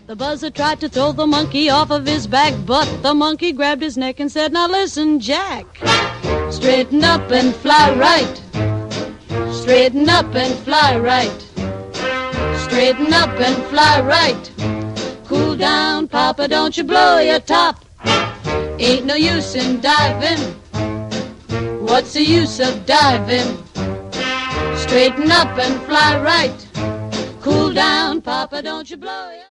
The buzzer tried to throw the monkey off of his back, but the monkey grabbed his neck and said, "Now listen, Jack, straighten up and fly right. Straighten up and fly right. Straighten up and fly right. Cool down, Papa, don't you blow your top. Ain't no use in diving. What's the use of diving? Straighten up and fly right. Cool down, Papa, don't you blow your